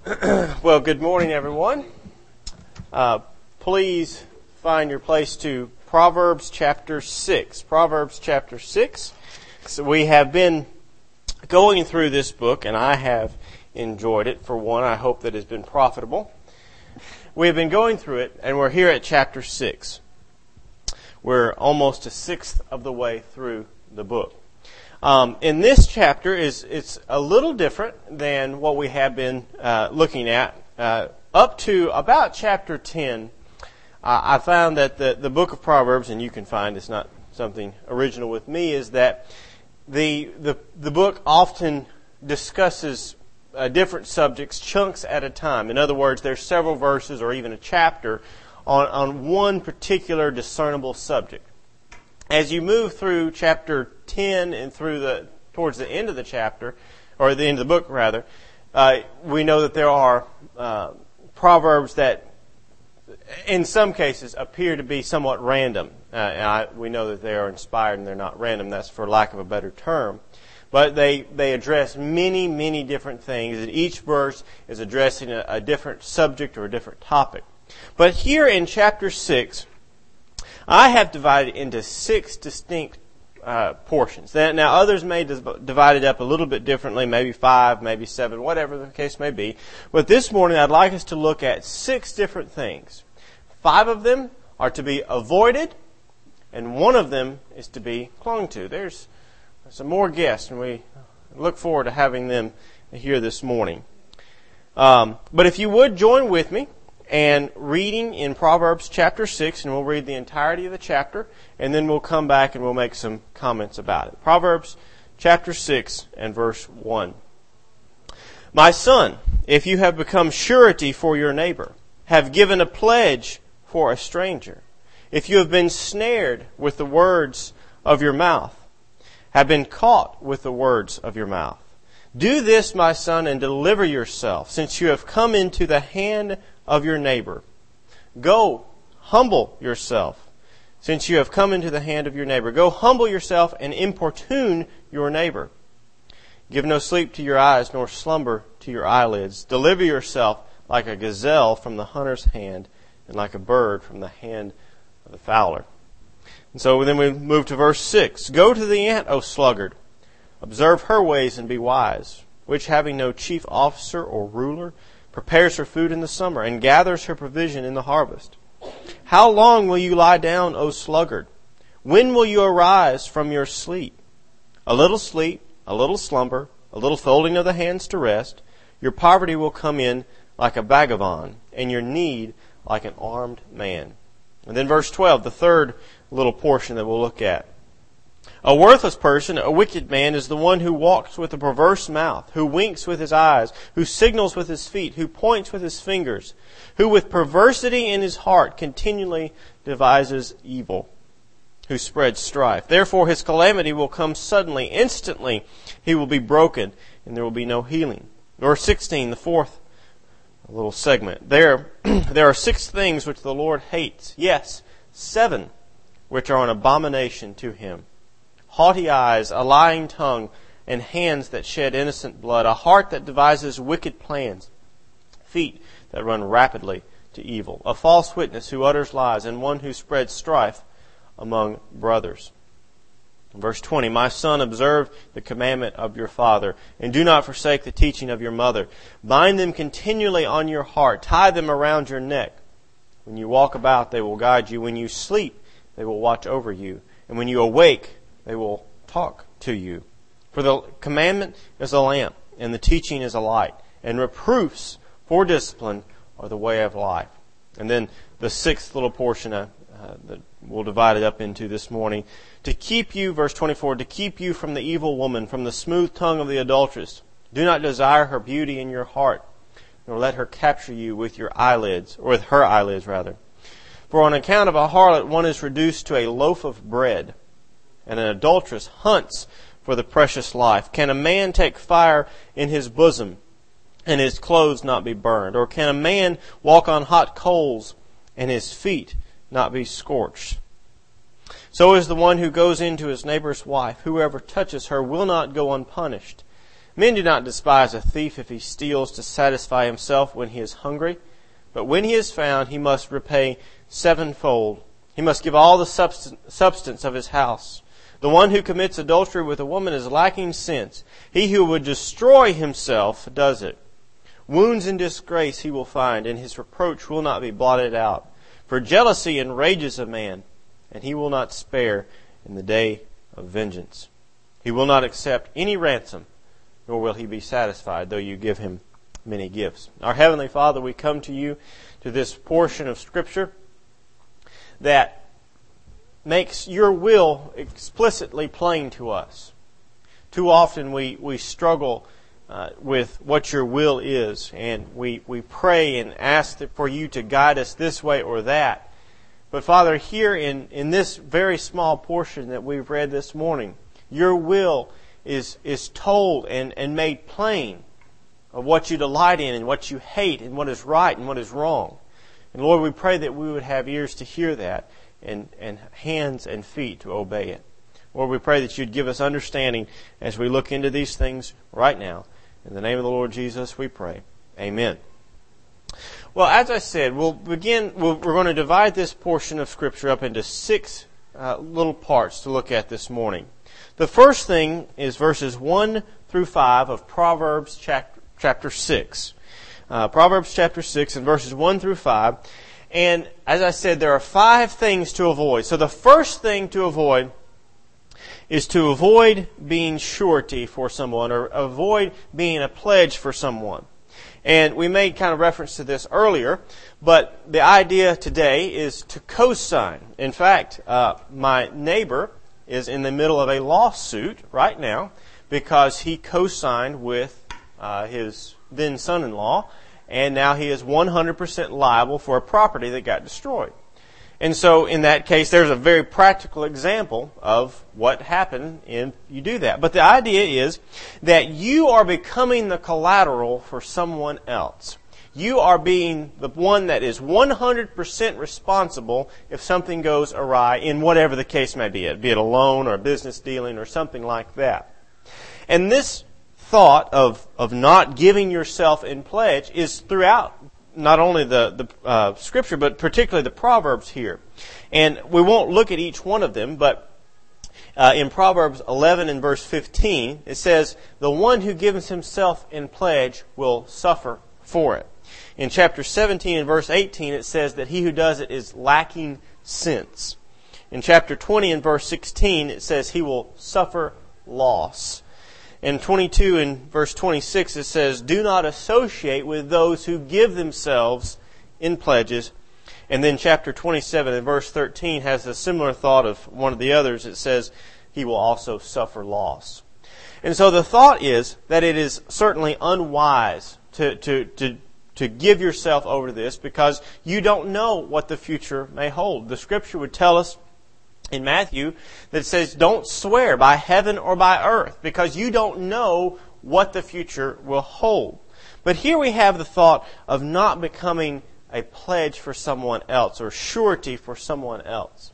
Well, good morning, everyone. Please find your place to Proverbs chapter 6. Proverbs chapter 6. So we have been going through this book, and I have enjoyed it. For one, I hope that it has been profitable. We have been going through it, and we're here at chapter 6. We're almost a sixth of the way through the book. In this chapter, it's a little different than what we have been looking at. Up to about chapter 10, I found that the book of Proverbs, and you can find it's not something original with me, is that the book often discusses different subjects, chunks at a time. In other words, there's several verses or even a chapter on one particular discernible subject. As you move through chapter 10 and towards the end of the chapter, or the end of the book rather, we know that there are proverbs that, in some cases, appear to be somewhat random. We know that they are inspired and they're not random. That's for lack of a better term. But they address many, many different things, and each verse is addressing a different subject or a different topic. But here in chapter 6, I have divided into 6 distinct portions. Now, others may divide it up a little bit differently, maybe 5, maybe 7, whatever the case may be. But this morning, I'd like us to look at 6 different things. 5 of them are to be avoided, and 1 of them is to be clung to. There's some more guests, and we look forward to having them here this morning. But if you would join with me and reading in Proverbs chapter 6, and we'll read the entirety of the chapter, and then we'll come back and we'll make some comments about it. Proverbs chapter 6 and verse 1. My son, if you have become surety for your neighbor, have given a pledge for a stranger, if you have been snared with the words of your mouth, have been caught with the words of your mouth, do this, my son, and deliver yourself, since you have come into the hand of your neighbor. Go, humble yourself, since you have come into the hand of your neighbor. Go, humble yourself and importune your neighbor. Give no sleep to your eyes, nor slumber to your eyelids. Deliver yourself like a gazelle from the hunter's hand, and like a bird from the hand of the fowler. And so then we move to verse 6. Go to the ant, O sluggard. Observe her ways and be wise, which having no chief officer or ruler, prepares her food in the summer, and gathers her provision in the harvest. How long will you lie down, O sluggard? When will you arise from your sleep? A little slumber, a little folding of the hands to rest. Your poverty will come in like a vagabond, and your need like an armed man. And then verse 12, the third little portion that we'll look at. A worthless person, a wicked man, is the one who walks with a perverse mouth, who winks with his eyes, who signals with his feet, who points with his fingers, who with perversity in his heart continually devises evil, who spreads strife. Therefore his calamity will come suddenly, instantly he will be broken, and there will be no healing. Verse 16, the fourth little segment. There are 6 things which the Lord hates. Yes, 7 which are an abomination to him. Haughty eyes, a lying tongue, and hands that shed innocent blood, a heart that devises wicked plans, feet that run rapidly to evil, a false witness who utters lies, and one who spreads strife among brothers. Verse 20, my son, observe the commandment of your father, and do not forsake the teaching of your mother. Bind them continually on your heart, tie them around your neck. When you walk about, they will guide you. When you sleep, they will watch over you. And when you awake, they will talk to you. For the commandment is a lamp, and the teaching is a light, and reproofs for discipline are the way of life. And then the 6th little portion that we'll divide it up into this morning. To keep you, verse 24, to keep you from the evil woman, from the smooth tongue of the adulteress. Do not desire her beauty in your heart, nor let her capture you with your eyelids, or with her eyelids rather. For on account of a harlot one is reduced to a loaf of bread, and an adulteress hunts for the precious life. Can a man take fire in his bosom, and his clothes not be burned? Or can a man walk on hot coals, and his feet not be scorched? So is the one who goes into his neighbor's wife. Whoever touches her will not go unpunished. Men do not despise a thief if he steals to satisfy himself when he is hungry, but when he is found, he must repay sevenfold. He must give all the substance of his house. The one who commits adultery with a woman is lacking sense. He who would destroy himself does it. Wounds and disgrace he will find, and his reproach will not be blotted out. For jealousy enrages a man, and he will not spare in the day of vengeance. He will not accept any ransom, nor will he be satisfied, though you give him many gifts. Our Heavenly Father, we come to you, to this portion of Scripture that makes your will explicitly plain to us. Too often we struggle with what your will is, and we pray and ask for you to guide us this way or that. But Father, here in this very small portion that we've read this morning, your will is told and made plain of what you delight in and what you hate and what is right and what is wrong. And Lord, we pray that we would have ears to hear that and hands and feet to obey it. Lord, we pray that you'd give us understanding as we look into these things right now. In the name of the Lord Jesus, we pray. Amen. Well, as I said, we're going to divide this portion of Scripture up into 6 little parts to look at this morning. The first thing is verses 1 through 5 of Proverbs chapter 6. Proverbs chapter 6 and verses 1 through 5. And as I said, there are 5 things to avoid. So the first thing to avoid is to avoid being surety for someone, or avoid being a pledge for someone. And we made kind of reference to this earlier, but the idea today is to co-sign. In fact, my neighbor is in the middle of a lawsuit right now because he co-signed with his then son-in-law, and now he is 100% liable for a property that got destroyed. And so in that case, there's a very practical example of what happened if you do that. But the idea is that you are becoming the collateral for someone else. You are being the one that is 100% responsible if something goes awry in whatever the case may be it a loan or a business dealing or something like that. And this thought of not giving yourself in pledge is throughout not only the Scripture, but particularly the Proverbs here. And we won't look at each one of them, but in Proverbs 11 and verse 15, it says, "The one who gives himself in pledge will suffer for it." In chapter 17 and verse 18, it says that he who does it is lacking sense. In chapter 20 and verse 16, it says he will suffer loss. In 22 and verse 26, it says, "Do not associate with those who give themselves in pledges." And then chapter 27 and verse 13 has a similar thought of one of the others. It says, "He will also suffer loss." And so the thought is that it is certainly unwise to give yourself over to this because you don't know what the future may hold. The Scripture would tell us in Matthew that it says, "Don't swear by heaven or by earth," because you don't know what the future will hold. But here we have the thought of not becoming a pledge for someone else or surety for someone else.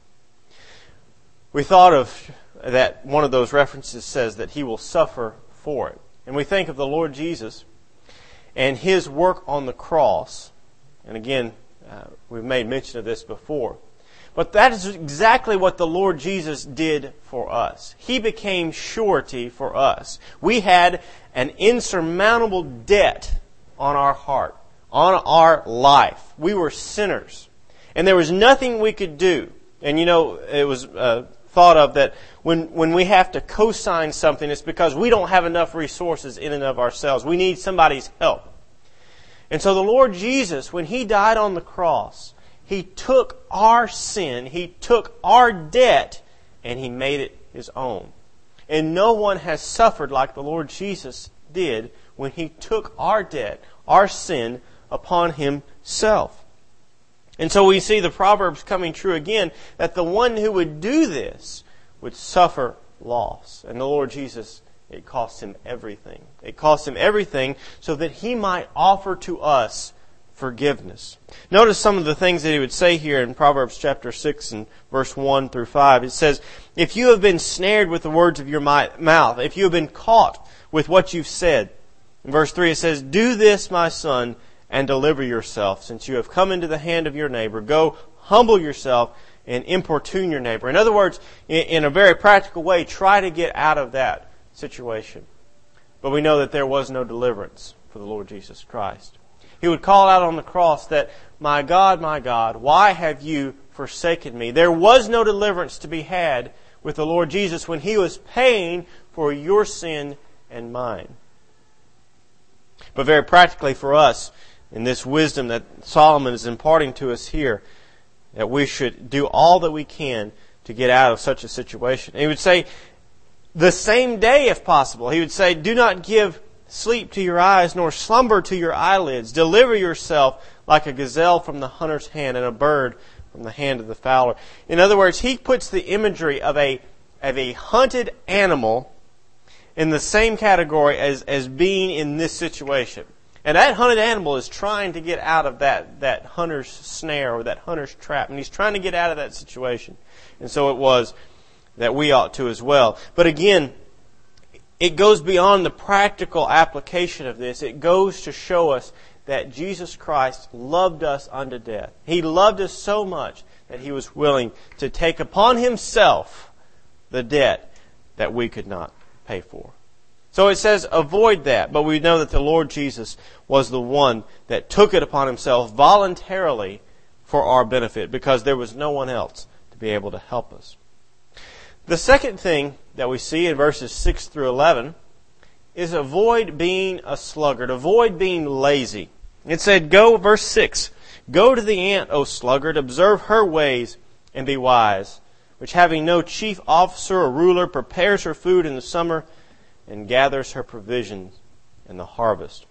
We thought of that one of those references says that he will suffer for it. And we think of the Lord Jesus and his work on the cross. And again, we've made mention of this before. But that is exactly what the Lord Jesus did for us. He became surety for us. We had an insurmountable debt on our heart, on our life. We were sinners. And there was nothing we could do. And you know, it was thought of that when we have to co-sign something, it's because we don't have enough resources in and of ourselves. We need somebody's help. And so the Lord Jesus, when He died on the cross, He took our sin, He took our debt, and He made it His own. And no one has suffered like the Lord Jesus did when He took our debt, our sin, upon Himself. And so we see the Proverbs coming true again, that the one who would do this would suffer loss. And the Lord Jesus, it cost Him everything. It cost Him everything so that He might offer to us forgiveness. Notice some of the things that He would say here in Proverbs chapter 6 and verse 1 through 5. It says, "If you have been snared with the words of your mouth, if you have been caught with what you've said. In verse 3 it says, "Do this, my son, and deliver yourself, since you have come into the hand of your neighbor. Go, humble yourself, and importune your neighbor." In other words, in a very practical way, try to get out of that situation. But we know that there was no deliverance for the Lord Jesus Christ. He would call out on the cross that, my God, why have you forsaken me?" There was no deliverance to be had with the Lord Jesus when He was paying for your sin and mine. But very practically for us, in this wisdom that Solomon is imparting to us here, that we should do all that we can to get out of such a situation. And he would say, the same day if possible, he would say, "Do not give sleep to your eyes, nor slumber to your eyelids. Deliver yourself like a gazelle from the hunter's hand, and a bird from the hand of the fowler." In other words, he puts the imagery of a hunted animal in the same category as being in this situation. And that hunted animal is trying to get out of that hunter's snare or that hunter's trap. And he's trying to get out of that situation. And so it was that we ought to as well. But again, it goes beyond the practical application of this. It goes to show us that Jesus Christ loved us unto death. He loved us so much that He was willing to take upon Himself the debt that we could not pay for. So it says, avoid that. But we know that the Lord Jesus was the one that took it upon Himself voluntarily for our benefit, because there was no one else to be able to help us. The second thing that we see in verses 6 through 11 is avoid being a sluggard. Avoid being lazy. It said, verse 6, "Go to the ant, O sluggard, observe her ways, and be wise, which having no chief officer or ruler prepares her food in the summer, and gathers her provisions in the harvest."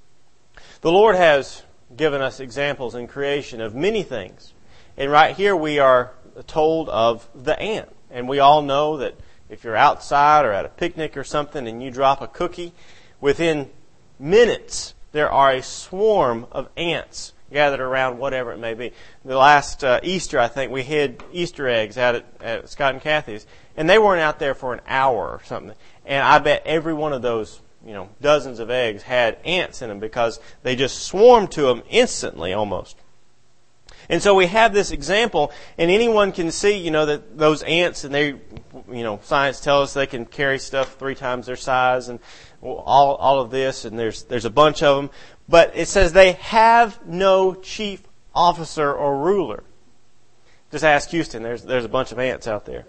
The Lord has given us examples in creation of many things. And right here we are told of the ant. And we all know that if you're outside or at a picnic or something and you drop a cookie, within minutes there are a swarm of ants gathered around whatever it may be. The last Easter, I think, we hid Easter eggs out at Scott and Kathy's, and they weren't out there for an hour or something. And I bet every one of those, dozens of eggs had ants in them because they just swarmed to them instantly almost. And so we have this example, and anyone can see, that those ants, and they, science tells us they can carry stuff 3 times their size, and all of this, and there's a bunch of them. But it says they have no chief officer or ruler. Just ask Houston. There's a bunch of ants out there.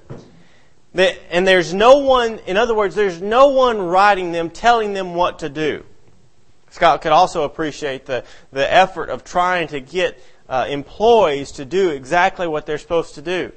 And there's no one, in other words, there's no one riding them, telling them what to do. Scott could also appreciate the effort of trying to get employees to do exactly what they're supposed to do.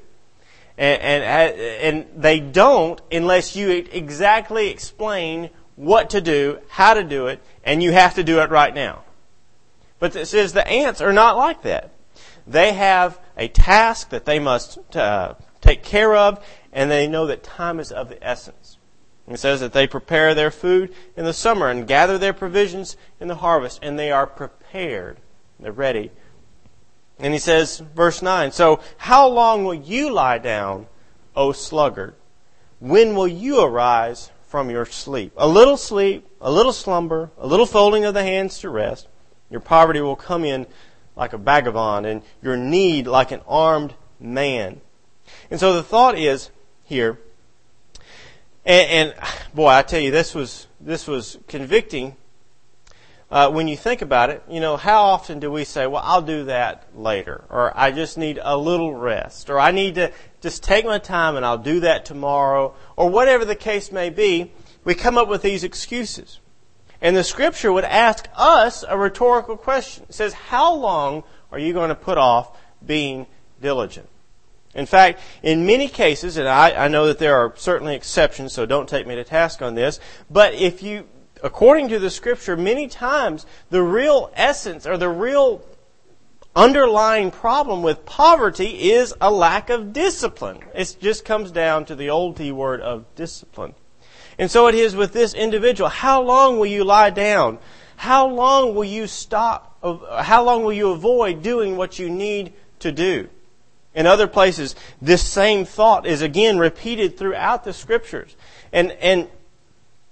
And they don't unless you exactly explain what to do, how to do it, and you have to do it right now. But it says the ants are not like that. They have a task that they must take care of, and they know that time is of the essence. It says that they prepare their food in the summer and gather their provisions in the harvest, and they are prepared. They're ready. And he says, verse 9, "So how long will you lie down, O sluggard? When will you arise from your sleep? A little slumber, a little folding of the hands to rest. Your poverty will come in like a vagabond, and your need like an armed man." And so the thought is here, and boy, I tell you, this was convicting. When you think about it, how often do we say, well, I'll do that later, or I just need a little rest, or I need to just take my time and I'll do that tomorrow, or whatever the case may be. We come up with these excuses. And the Scripture would ask us a rhetorical question. It says, how long are you going to put off being diligent? In fact, in many cases, and I know that there are certainly exceptions, so don't take me to task on this, but according to the Scripture, many times the real essence or the real underlying problem with poverty is a lack of discipline. It just comes down to the old T word of discipline. And so it is with this individual. How long will you lie down? How long will you stop? How long will you avoid doing what you need to do? In other places, this same thought is again repeated throughout the Scriptures. And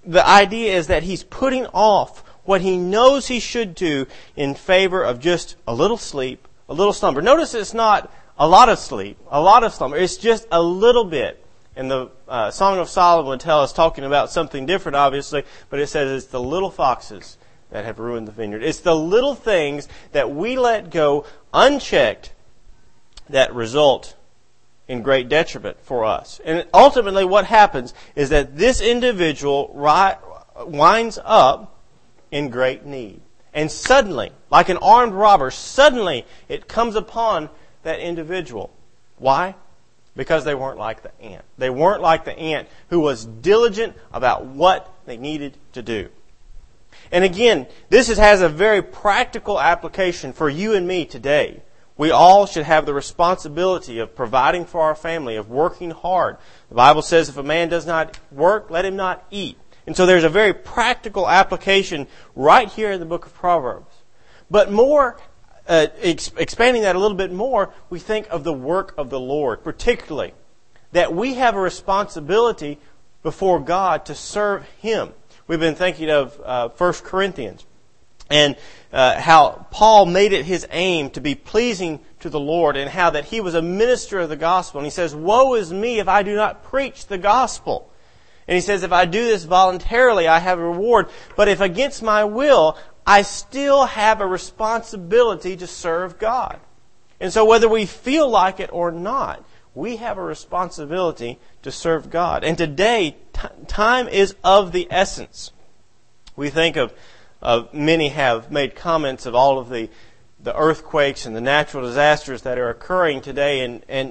the idea is that he's putting off what he knows he should do in favor of just a little sleep, a little slumber. Notice it's not a lot of sleep, a lot of slumber. It's just a little bit. And the Song of Solomon would tell us, talking about something different, obviously, but it says it's the little foxes that have ruined the vineyard. It's the little things that we let go unchecked that result in great detriment for us. And ultimately what happens is that this individual winds up in great need. And suddenly, like an armed robber, suddenly it comes upon that individual. Why? Because they weren't like the ant. They weren't like the ant who was diligent about what they needed to do. And again, this has a very practical application for you and me today. We all should have the responsibility of providing for our family, of working hard. The Bible says if a man does not work, let him not eat. And so there's a very practical application right here in the book of Proverbs. But more, expanding that a little bit more, we think of the work of the Lord, particularly that we have a responsibility before God to serve Him. We've been thinking of 1 Corinthians and how Paul made it his aim to be pleasing to the Lord, and how that he was a minister of the gospel. And he says, "Woe is me if I do not preach the gospel." And he says, if I do this voluntarily, I have a reward. But if against my will, I still have a responsibility to serve God. And so whether we feel like it or not, we have a responsibility to serve God. And today, time is of the essence. We think of many have made comments of all of the earthquakes and the natural disasters that are occurring today, and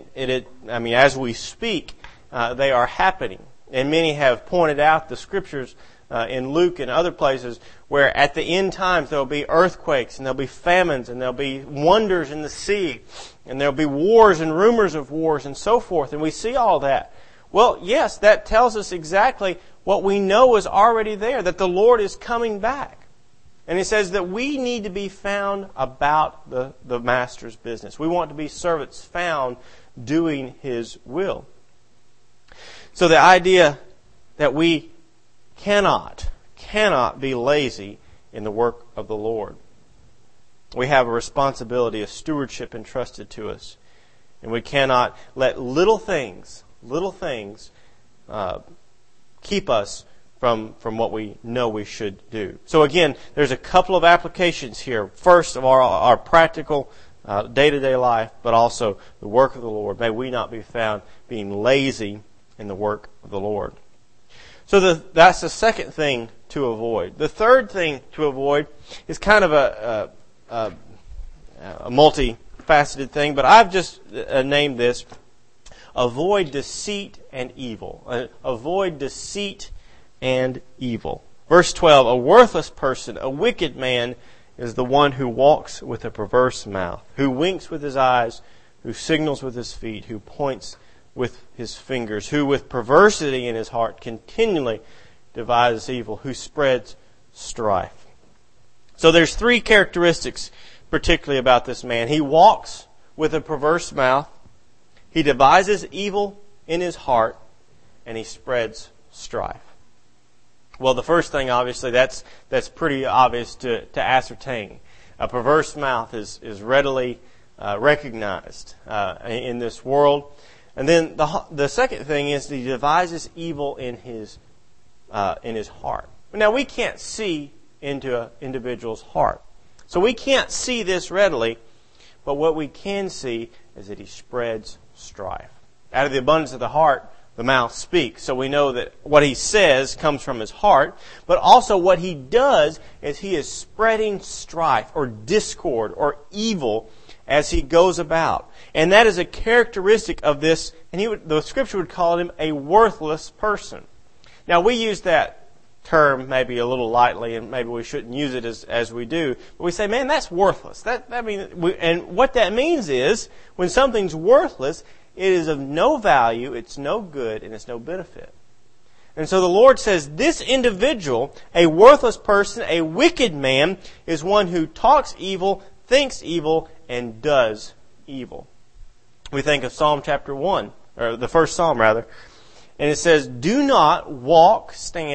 as we speak, they are happening. And many have pointed out the scriptures in Luke and other places where at the end times there will be earthquakes and there will be famines and there will be wonders in the sea and there will be wars and rumors of wars and so forth. And we see all that. Well, yes, that tells us exactly what we know is already there, that the Lord is coming back. And it says that we need to be found about the Master's business. We want to be servants found doing His will. So the idea that we cannot be lazy in the work of the Lord. We have a responsibility, a stewardship entrusted to us. And we cannot let little things keep us from what we know we should do. So again, there's a couple of applications here. First of all, our practical day-to-day life, but also the work of the Lord. May we not be found being lazy in the work of the Lord. So that's the second thing to avoid. The third thing to avoid is kind of a multifaceted thing, but I've just named this: avoid deceit and evil. Avoid deceit and evil. Verse 12, a worthless person, a wicked man, is the one who walks with a perverse mouth, who winks with his eyes, who signals with his feet, who points with his fingers, who with perversity in his heart continually devises evil, who spreads strife. So there's three characteristics particularly about this man. He walks with a perverse mouth, he devises evil in his heart, and he spreads strife. Well, the first thing, obviously, that's pretty obvious to ascertain. A perverse mouth is readily recognized in this world. And then the second thing is that he devises evil in his heart. Now, we can't see into an individual's heart, so we can't see this readily. But what we can see is that he spreads strife. Out of the abundance of the heart, the mouth speaks. So we know that what he says comes from his heart, but also what he does is he is spreading strife or discord or evil as he goes about. And that is a characteristic of this, and the Scripture would call him a worthless person. Now, we use that term maybe a little lightly, and maybe we shouldn't use it as we do. But we say, man, that's worthless. And what that means is, when something's worthless, it is of no value, it's no good, and it's no benefit. And so the Lord says, this individual, a worthless person, a wicked man, is one who talks evil, thinks evil, and does evil. We think of Psalm chapter 1, or the first Psalm rather, and it says, do not walk, stand,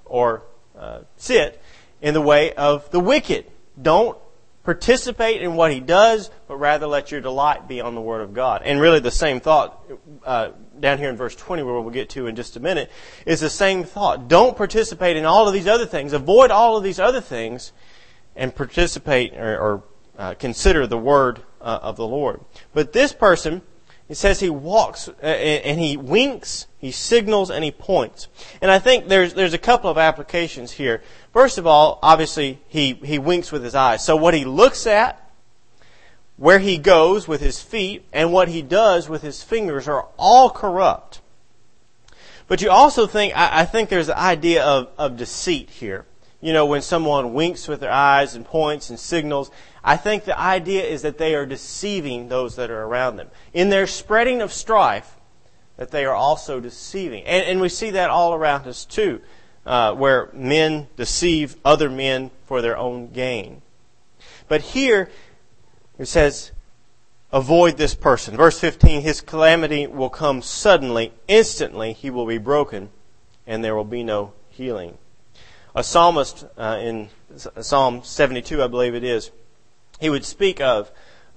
or sit in the way of the wicked. Don't participate in what he does, but rather let your delight be on the Word of God. And really the same thought down here in verse 20, where we'll get to in just a minute, is the same thought. Don't participate in all of these other things. Avoid all of these other things and participate or consider the Word of the Lord. But this person, it says he walks and he winks, he signals, and he points. And I think there's a couple of applications here. First of all, obviously, he winks with his eyes. So what he looks at, where he goes with his feet, and what he does with his fingers are all corrupt. But you also think, I think there's the idea of deceit here. You know, when someone winks with their eyes and points and signals, I think the idea is that they are deceiving those that are around them. In their spreading of strife, that they are also deceiving. And we see that all around us too, where men deceive other men for their own gain. But here, it says, avoid this person. Verse 15, his calamity will come suddenly, instantly he will be broken, and there will be no healing. A psalmist in Psalm 72, I believe it is, he would speak of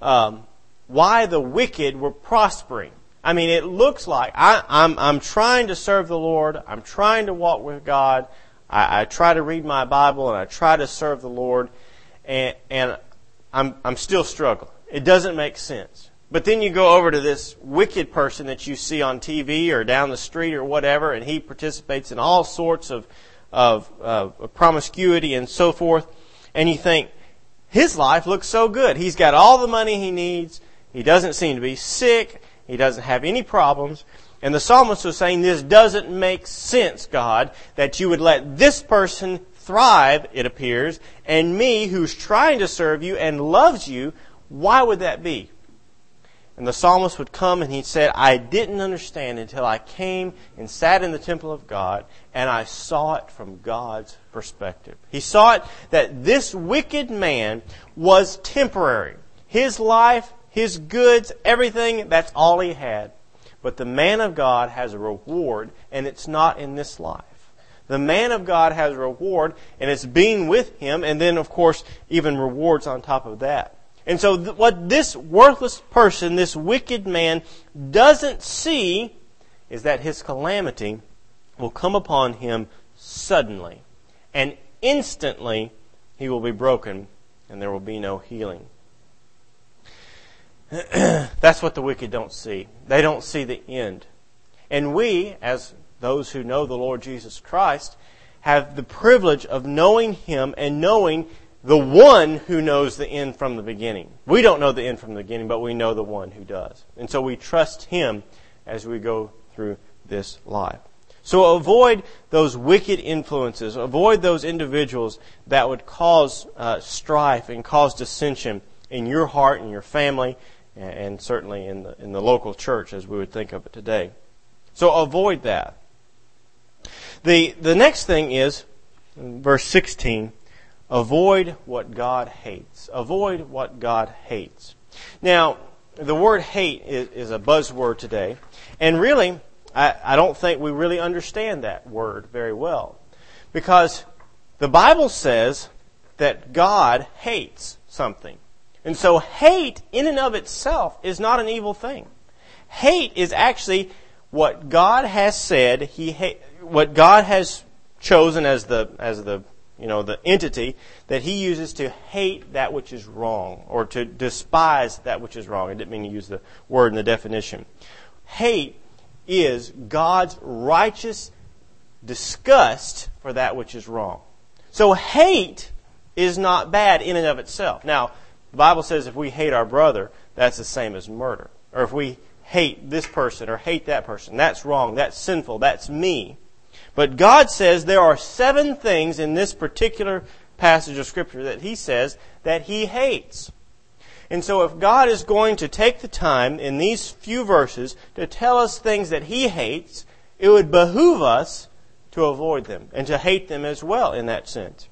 why the wicked were prospering. I mean, it looks like I'm trying to serve the Lord. I'm trying to walk with God. I try to read my Bible and I try to serve the Lord, and I'm still struggling. It doesn't make sense. But then you go over to this wicked person that you see on TV or down the street or whatever, and he participates in all sorts of promiscuity and so forth, and you think, his life looks so good. He's got all the money he needs. He doesn't seem to be sick. He doesn't have any problems. And the psalmist was saying, this doesn't make sense, God, that you would let this person thrive, it appears, and me, who's trying to serve you and loves you, why would that be? And the psalmist would come and he said, I didn't understand until I came and sat in the temple of God and I saw it from God's perspective. He saw it that this wicked man was temporary. His life, his goods, everything, that's all he had. But the man of God has a reward, and it's not in this life. The man of God has a reward, and it's being with him, and then, of course, even rewards on top of that. And so what this worthless person, this wicked man, doesn't see is that his calamity will come upon him suddenly. And instantly he will be broken and there will be no healing. That's what the wicked don't see. They don't see the end. And we, as those who know the Lord Jesus Christ, have the privilege of knowing Him and knowing the one who knows the end from the beginning. We don't know the end from the beginning, but we know the one who does. And so we trust Him as we go through this life. So avoid those wicked influences. Avoid those individuals that would cause strife and cause dissension in your heart and your family, and certainly in the local church as we would think of it today. So avoid that. The next thing is, in verse 16, avoid what God hates. Avoid what God hates. Now, the word hate is a buzzword today. And really, I don't think we really understand that word very well. Because the Bible says that God hates something. And so hate in and of itself is not an evil thing. Hate is actually what God has said, what God has chosen as the entity that He uses to hate that which is wrong, or to despise that which is wrong. I didn't mean to use the word in the definition. Hate is God's righteous disgust for that which is wrong. So hate is not bad in and of itself. Now, the Bible says if we hate our brother, that's the same as murder. Or if we hate this person or hate that person, that's wrong, that's sinful, that's me. But God says there are 7 things in this particular passage of Scripture that He says that He hates. And so if God is going to take the time in these few verses to tell us things that He hates, it would behoove us to avoid them and to hate them as well in that sense.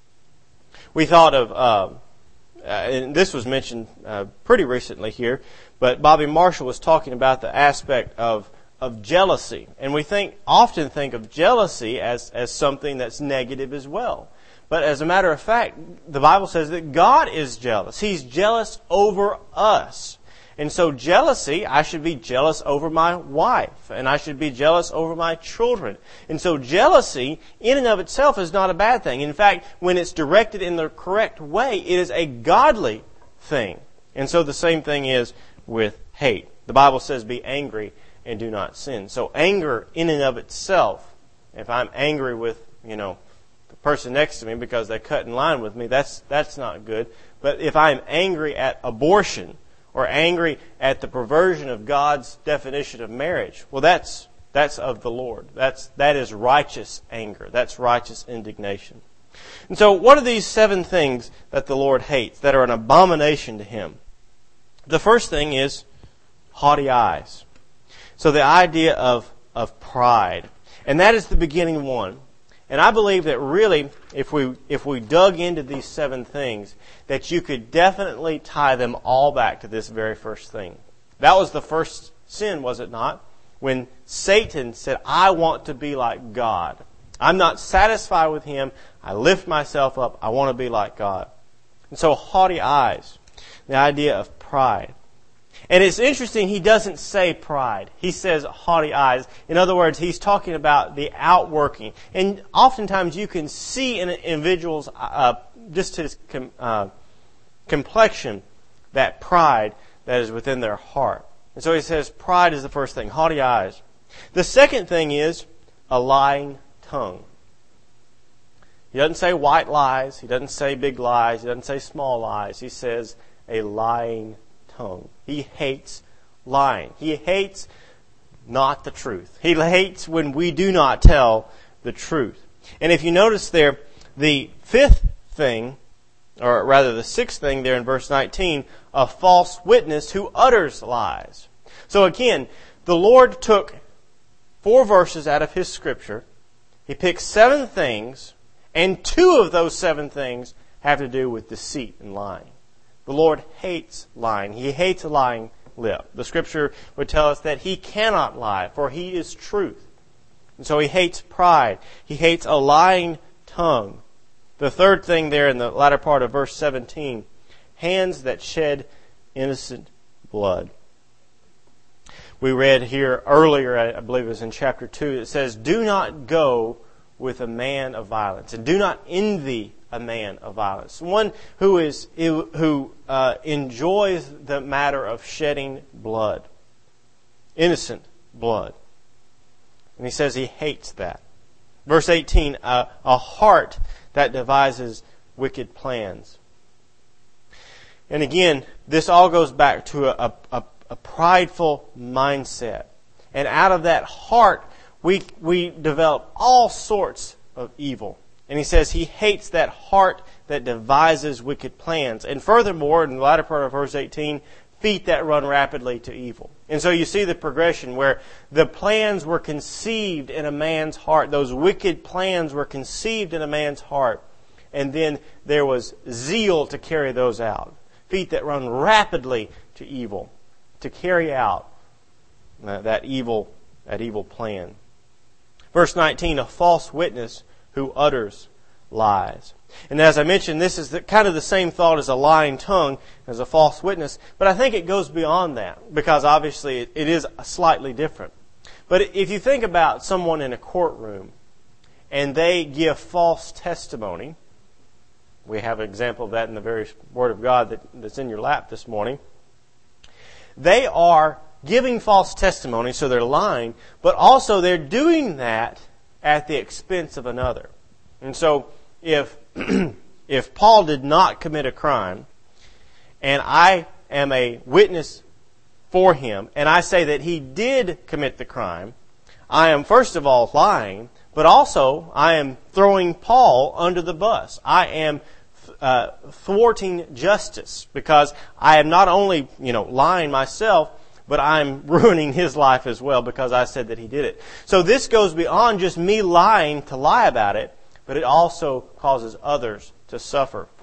We thought of, and this was mentioned pretty recently here, but Bobby Marshall was talking about the aspect of of jealousy. And we often think of jealousy as something that's negative as well. But as a matter of fact, the Bible says that God is jealous. He's jealous over us. And so jealousy, I should be jealous over my wife, and I should be jealous over my children. And so jealousy, in and of itself, is not a bad thing. In fact, when it's directed in the correct way, it is a godly thing. And so the same thing is with hate. The Bible says, be angry and do not sin. So anger, in and of itself, if I'm angry with, the person next to me because they cut in line with me, that's not good. But if I'm angry at abortion, or angry at the perversion of God's definition of marriage, well, that's of the Lord. That is righteous anger. That's righteous indignation. And so what are these 7 things that the Lord hates, that are an abomination to Him? The first thing is haughty eyes. So the idea of pride. And that is the beginning one. And I believe that really, if we dug into these 7 things, that you could definitely tie them all back to this very first thing. That was the first sin, was it not? When Satan said, I want to be like God. I'm not satisfied with Him. I lift myself up. I want to be like God. And so haughty eyes, the idea of pride. And it's interesting, he doesn't say pride. He says haughty eyes. In other words, he's talking about the outworking. And oftentimes you can see in an individual's, just his complexion, that pride that is within their heart. And so he says pride is the first thing, haughty eyes. The second thing is a lying tongue. He doesn't say white lies. He doesn't say big lies. He doesn't say small lies. He says a lying tongue. He hates lying. He hates not the truth. He hates when we do not tell the truth. And if you notice there, the 5th thing, or rather the 6th thing there in verse 19, a false witness who utters lies. So again, the Lord took 4 verses out of His Scripture. He picked 7 things, and 2 of those 7 things have to do with deceit and lying. The Lord hates lying. He hates a lying lip. The Scripture would tell us that He cannot lie, for He is truth. And so He hates pride. He hates a lying tongue. The 3rd thing there in the latter part of verse 17, hands that shed innocent blood. We read here earlier, I believe it was in chapter 2, it says, do not go with a man of violence, and do not envy a man of violence. One who enjoys the matter of shedding blood, innocent blood. And he says he hates that. Verse 18, a heart that devises wicked plans. And again, this all goes back to a prideful mindset. And out of that heart, we develop all sorts of evil. And he says he hates that heart that devises wicked plans. And furthermore, in the latter part of verse 18, feet that run rapidly to evil. And so you see the progression where the plans were conceived in a man's heart. Those wicked plans were conceived in a man's heart. And then there was zeal to carry those out. Feet that run rapidly to evil, to carry out that evil plan. Verse 19, a false witness who utters lies. And as I mentioned, this is kind of the same thought as a lying tongue, as a false witness. But I think it goes beyond that, because obviously it is slightly different. But if you think about someone in a courtroom, and they give false testimony, we have an example of that in the very Word of God that's in your lap this morning. They are giving false testimony, so they're lying, but also they're doing that at the expense of another. And so if Paul did not commit a crime, and I am a witness for him, and I say that he did commit the crime, I am first of all lying, but also I am throwing Paul under the bus. I am thwarting justice, because I am not only lying myself, but I'm ruining his life as well, because I said that he did it. So this goes beyond just me lying to lie about it, but it also causes others to suffer for it.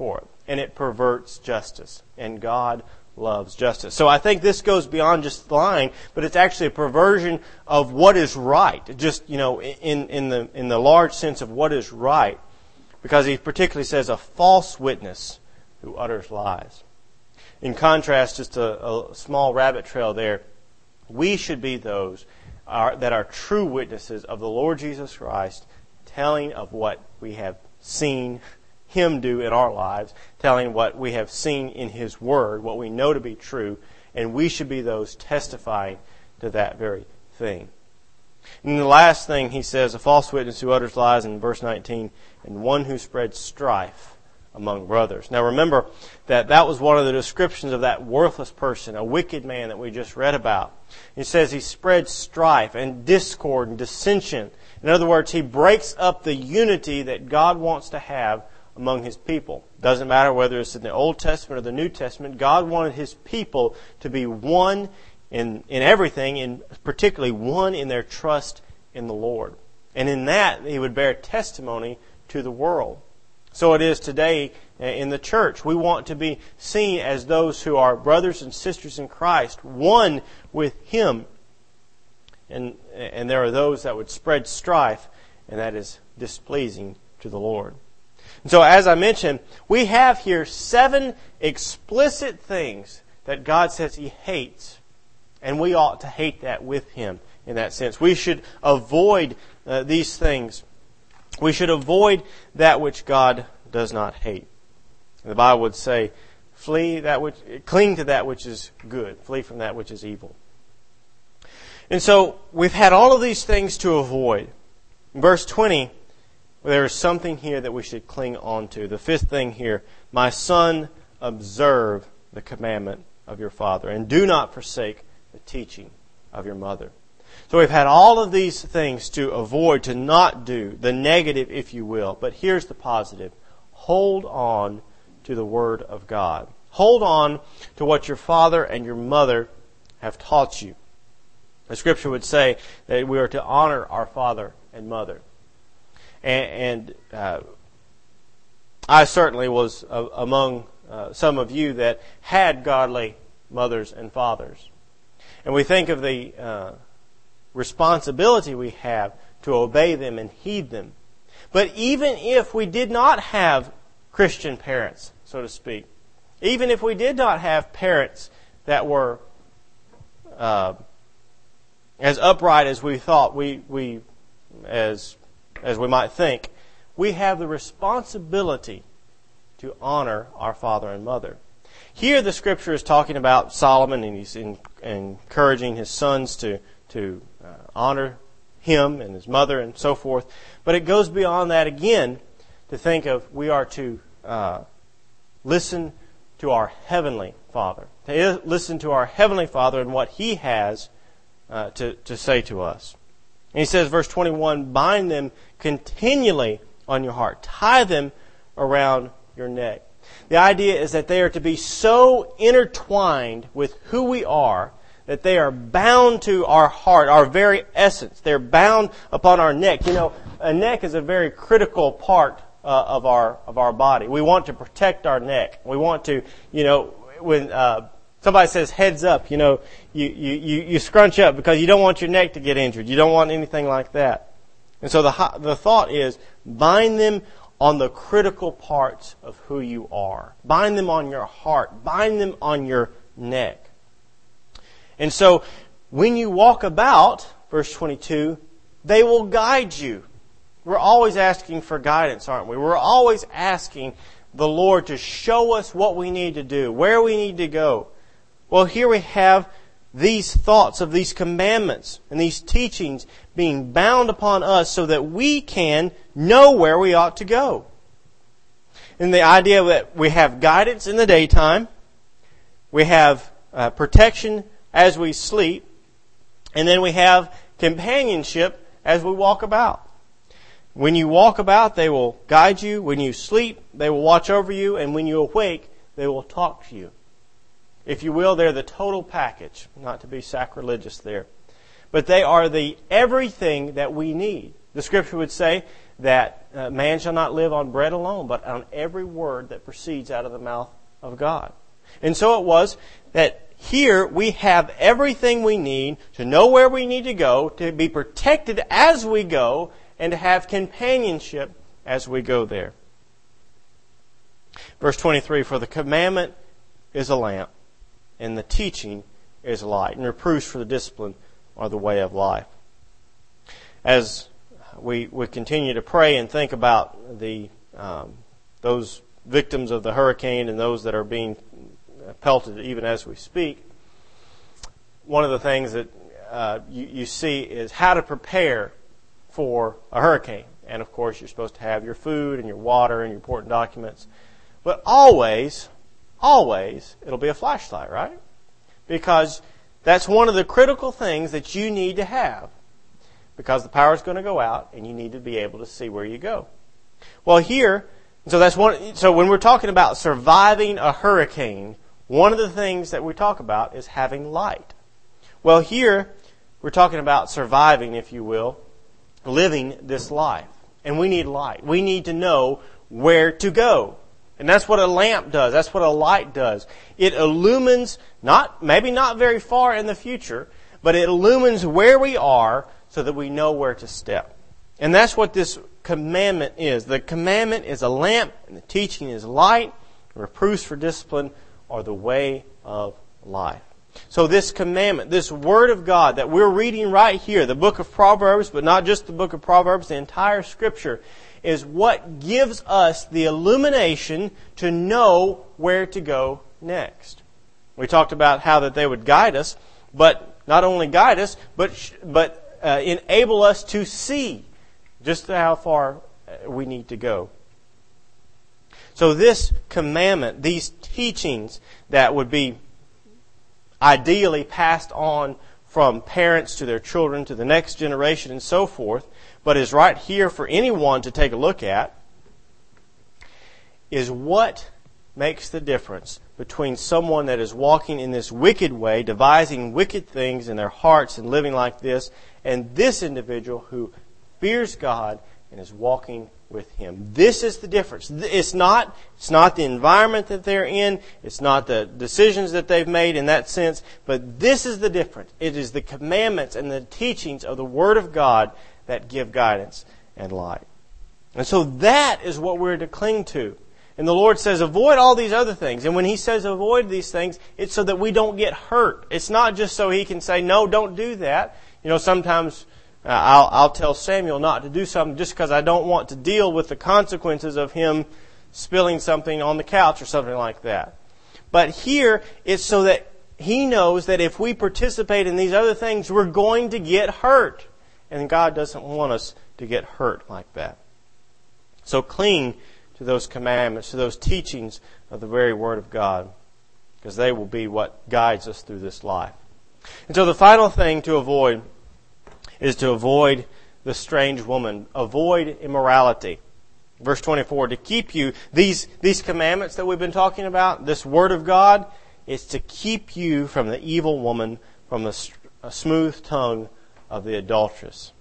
and it perverts justice. And God loves justice. So I think this goes beyond just lying, but it's actually a perversion of what is right. Just, in the large sense of what is right. Because he particularly says a false witness who utters lies. In contrast, just a small rabbit trail there, we should be those that are true witnesses of the Lord Jesus Christ, telling of what we have seen Him do in our lives, telling what we have seen in His Word, what we know to be true, and we should be those testifying to that very thing. And the last thing he says, a false witness who utters lies in verse 19, and one who spreads strife among brothers. Now remember that was one of the descriptions of that worthless person, a wicked man that we just read about. He says he spreads strife and discord and dissension. In other words, he breaks up the unity that God wants to have among His people. Doesn't matter whether it's in the Old Testament or the New Testament, God wanted His people to be one in everything, and particularly one in their trust in the Lord. And in that, He would bear testimony to the world. So it is today in the church. We want to be seen as those who are brothers and sisters in Christ, one with Him. And there are those that would spread strife, and that is displeasing to the Lord. And so as I mentioned, we have here 7 explicit things that God says He hates, and we ought to hate that with Him in that sense. We should avoid these things. We should avoid that which God does not hate. The Bible would say, cling to that which is good, flee from that which is evil. And so we've had all of these things to avoid. In verse 20, there is something here that we should cling on to. The 5th thing here, my son, observe the commandment of your father, and do not forsake the teaching of your mother. So we've had all of these things to avoid, to not do, the negative, if you will. But here's the positive. Hold on to the Word of God. Hold on to what your father and your mother have taught you. The Scripture would say that we are to honor our father and mother. And I certainly was among some of you that had godly mothers and fathers. And we think of the responsibility we have to obey them and heed them. But even if we did not have Christian parents, so to speak, even if we did not have parents that were as upright as we thought as we might think, we have the responsibility to honor our father and mother. Here the Scripture is talking about Solomon, and he's encouraging his sons to honor him and his mother and so forth. But it goes beyond that again to think of we are to listen to our Heavenly Father. To listen to our Heavenly Father and what He has to say to us. And he says, verse 21, bind them continually on your heart. Tie them around your neck. The idea is that they are to be so intertwined with who we are that they are bound to our heart, our very essence. They're bound upon our neck. A neck is a very critical part of our body. We want to protect our neck. We want to, when somebody says heads up, you scrunch up because you don't want your neck to get injured. You don't want anything like that. And so the thought is bind them on the critical parts of who you are. Bind them on your heart. Bind them on your neck. And so when you walk about, verse 22, they will guide you. We're always asking for guidance, aren't we? We're always asking the Lord to show us what we need to do, where we need to go. Well, here we have these thoughts of these commandments and these teachings being bound upon us so that we can know where we ought to go. And the idea that we have guidance in the daytime, we have protection as we sleep, and then we have companionship as we walk about. When you walk about, they will guide you. When you sleep, they will watch over you. And when you awake, they will talk to you. If you will, they're the total package. Not to be sacrilegious there. But they are the everything that we need. The Scripture would say that man shall not live on bread alone, but on every word that proceeds out of the mouth of God. And so it was that here we have everything we need to know where we need to go, to be protected as we go, and to have companionship as we go there. Verse 23, for the commandment is a lamp, and the teaching is light, and reproofs for the discipline are the way of life. As we continue to pray and think about those victims of the hurricane and those that are being pelted even as we speak, one of the things that you see is how to prepare for a hurricane. And of course, you're supposed to have your food and your water and your important documents. But always, it'll be a flashlight, right? Because that's one of the critical things that you need to have. Because the power is going to go out and you need to be able to see where you go. Well, here, so when we're talking about surviving a hurricane, one of the things that we talk about is having light. Well, here, we're talking about surviving, if you will, living this life. And we need light. We need to know where to go. And that's what a lamp does. That's what a light does. It illumines, maybe not very far in the future, but it illumines where we are so that we know where to step. And that's what this commandment is. The commandment is a lamp, and the teaching is light. Reproofs for discipline are the way of life. So this commandment, this Word of God that we're reading right here, the book of Proverbs, but not just the book of Proverbs, the entire Scripture, is what gives us the illumination to know where to go next. We talked about how that they would guide us, but not only guide us, but enable us to see just how far we need to go. So this commandment, these teachings that would be ideally passed on from parents to their children to the next generation and so forth, but is right here for anyone to take a look at, is what makes the difference between someone that is walking in this wicked way, devising wicked things in their hearts and living like this, and this individual who fears God and is walking with Him. This is the difference. It's not the environment that they're in. It's not the decisions that they've made in that sense. But this is the difference. It is the commandments and the teachings of the Word of God that give guidance and light. And so that is what we're to cling to. And the Lord says, avoid all these other things. And when He says avoid these things, it's so that we don't get hurt. It's not just so He can say, no, don't do that. You know, sometimes I'll tell Samuel not to do something just because I don't want to deal with the consequences of him spilling something on the couch or something like that. But here, it's so that he knows that if we participate in these other things, we're going to get hurt. And God doesn't want us to get hurt like that. So cling to those commandments, to those teachings of the very Word of God, because they will be what guides us through this life. And so the final thing to avoid is to avoid the strange woman. Avoid immorality. Verse 24, to keep you, these commandments that we've been talking about, this Word of God, is to keep you from the evil woman, from the smooth tongue of the adulteress.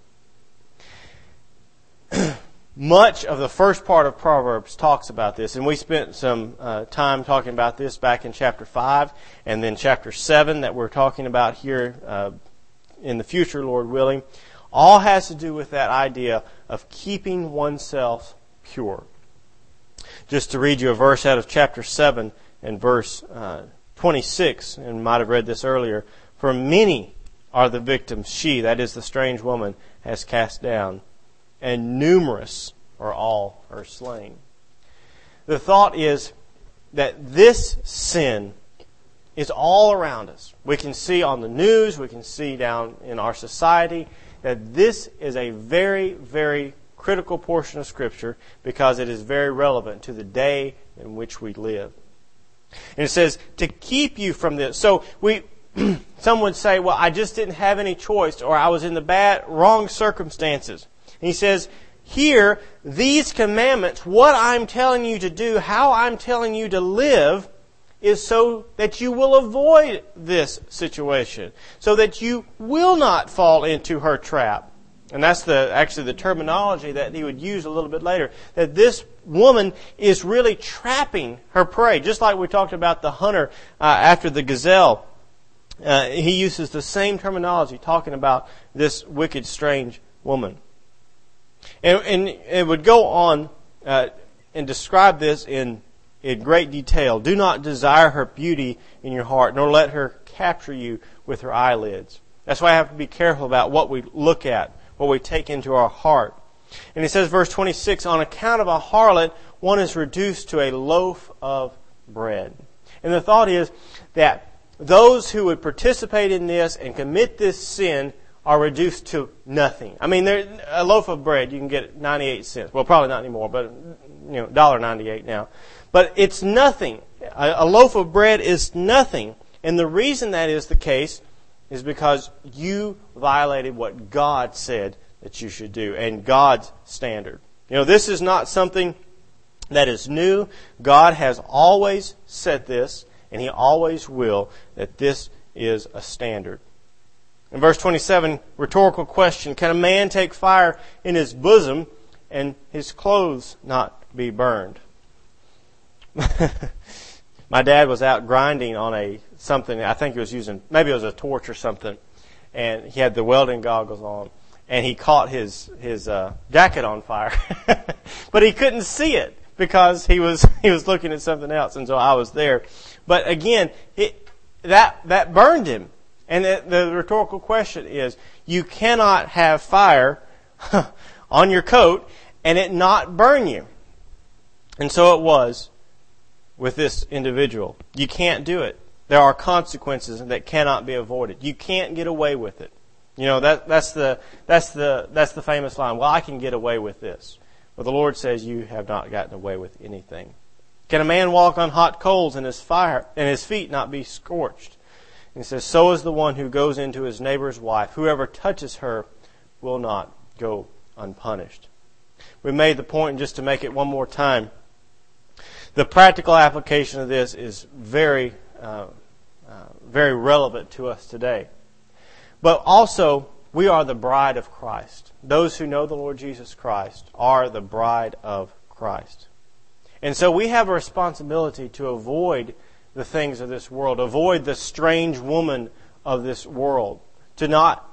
Much of the first part of Proverbs talks about this, and we spent some time talking about this back in chapter 5, and then chapter 7 that we're talking about here in the future, Lord willing. All has to do with that idea of keeping oneself pure. Just to read you a verse out of chapter 7 and verse 26, and you might have read this earlier. For many are the victims she, that is the strange woman, has cast down, and numerous are all her slain. The thought is that this sin is all around us. We can see on the news, we can see down in our society, that this is a very, very critical portion of Scripture because it is very relevant to the day in which we live. And it says, to keep you from this. So some would say, well, I just didn't have any choice, or I was in the wrong circumstances. And he says, here, these commandments, what I'm telling you to do, how I'm telling you to live, is so that you will avoid this situation, so that you will not fall into her trap. And that's actually the terminology that he would use a little bit later. That this woman is really trapping her prey. Just like we talked about the hunter after the gazelle. He uses the same terminology talking about this wicked, strange woman. And it would go on and describe this in great detail. Do not desire her beauty in your heart, nor let her capture you with her eyelids. That's why I have to be careful about what we look at, what we take into our heart. And he says, verse 26, on account of a harlot, one is reduced to a loaf of bread. And the thought is that those who would participate in this and commit this sin are reduced to nothing. I mean, a loaf of bread, you can get 98 cents. Well, probably not anymore, but $1.98 now. But it's nothing. A loaf of bread is nothing. And the reason that is the case is because you violated what God said that you should do and God's standard. This is not something that is new. God has always said this, and He always will, that this is a standard. In verse 27, rhetorical question, can a man take fire in his bosom and his clothes not be burned? My dad was out grinding on something, I think he was using, maybe it was a torch or something, and he had the welding goggles on, and he caught his jacket on fire. But he couldn't see it because he was looking at something else, and so I was there. But again, that burned him. And the rhetorical question is, you cannot have fire on your coat and it not burn you. And so it was with this individual. You can't do it. There are consequences that cannot be avoided. You can't get away with it. That's the famous line. Well, I can get away with this. Well, the Lord says you have not gotten away with anything. Can a man walk on hot coals and his feet not be scorched? And he says, so is the one who goes into his neighbor's wife. Whoever touches her will not go unpunished. We made the point, just to make it one more time, the practical application of this is very relevant to us today. But also, we are the bride of Christ. Those who know the Lord Jesus Christ are the bride of Christ. And so we have a responsibility to avoid the things of this world, avoid the strange woman of this world, to not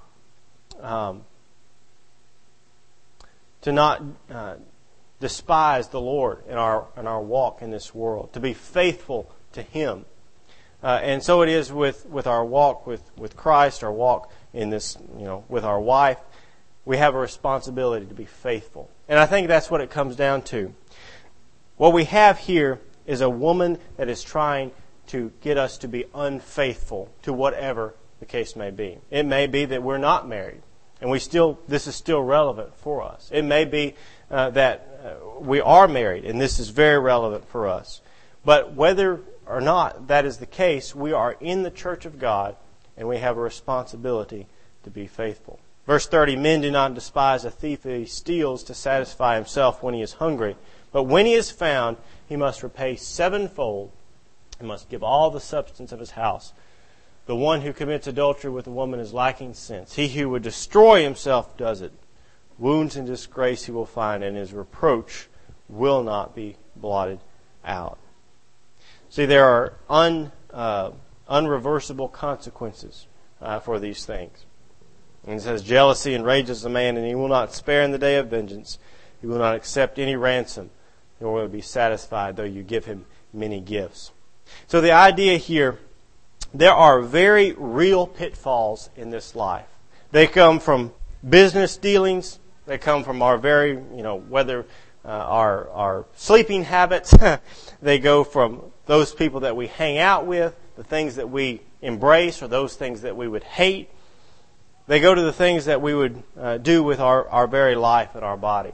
despise the Lord in our walk in this world, to be faithful to Him. And so it is with our walk with Christ, our walk in this, with our wife. We have a responsibility to be faithful. And I think that's what it comes down to. What we have here is a woman that is trying to get us to be unfaithful to whatever the case may be. It may be that we're not married, and this is still relevant for us. It may be that we are married, and this is very relevant for us. But whether or not that is the case, we are in the church of God, and we have a responsibility to be faithful. Verse 30, men do not despise a thief if he steals to satisfy himself when he is hungry. But when he is found, he must repay sevenfold. He must give all the substance of his house. The one who commits adultery with a woman is lacking sense. He who would destroy himself does it. Wounds and disgrace he will find, and his reproach will not be blotted out. See, there are unreversible consequences for these things. And it says, jealousy enrages a man, and he will not spare in the day of vengeance. He will not accept any ransom, nor will he be satisfied, though you give him many gifts. So the idea here, there are very real pitfalls in this life. They come from business dealings. They come from our very, whether our sleeping habits. They go from those people that we hang out with, the things that we embrace, or those things that we would hate. They go to the things that we would do with our very life and our body.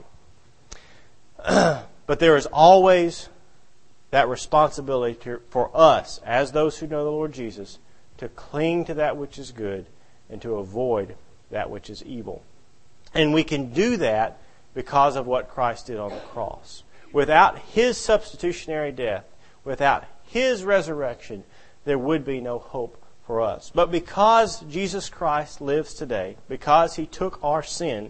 But there is always that responsibility for us, as those who know the Lord Jesus, to cling to that which is good and to avoid that which is evil. And we can do that because of what Christ did on the cross. Without His substitutionary death, without His resurrection, there would be no hope for us. But because Jesus Christ lives today, because He took our sin,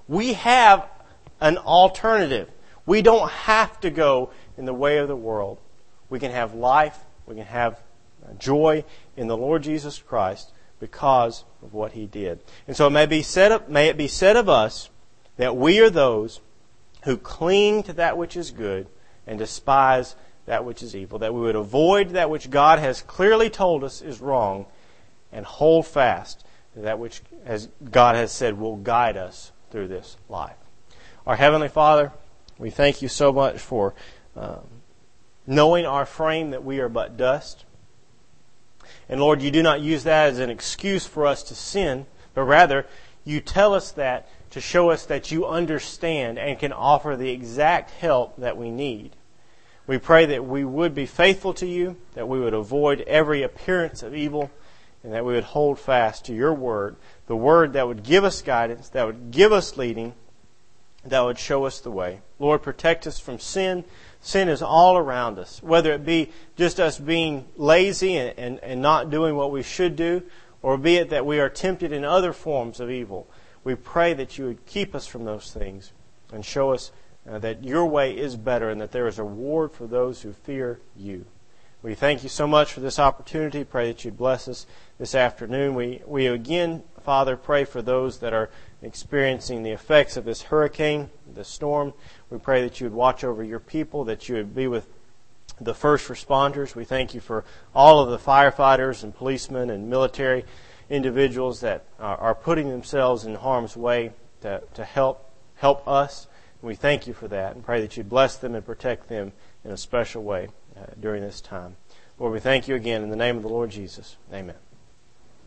We have an alternative. We don't have to go in the way of the world. We can have life, we can have joy in the Lord Jesus Christ because of what He did. And so may it be said of us that we are those who cling to that which is good and despise that which is evil, that we would avoid that which God has clearly told us is wrong and hold fast to that which, as God has said, will guide us through this life. Our Heavenly Father, we thank You so much for knowing our frame that we are but dust. And Lord, You do not use that as an excuse for us to sin, but rather You tell us that to show us that You understand and can offer the exact help that we need. We pray that we would be faithful to You, that we would avoid every appearance of evil, and that we would hold fast to Your Word, the Word that would give us guidance, that would give us leading, that would show us the way. Lord, protect us from sin. Sin is all around us, whether it be just us being lazy and not doing what we should do, or be it that we are tempted in other forms of evil. We pray that You would keep us from those things and show us that Your way is better and that there is a reward for those who fear You. We thank You so much for this opportunity. Pray that You'd bless us this afternoon. We again, Father, pray for those that are experiencing the effects of this hurricane, this storm. We pray that You would watch over Your people, that You would be with the first responders. We thank You for all of the firefighters and policemen and military individuals that are putting themselves in harm's way to help us. And we thank You for that and pray that You'd bless them and protect them in a special way during this time. Lord, we thank You again in the name of the Lord Jesus. Amen.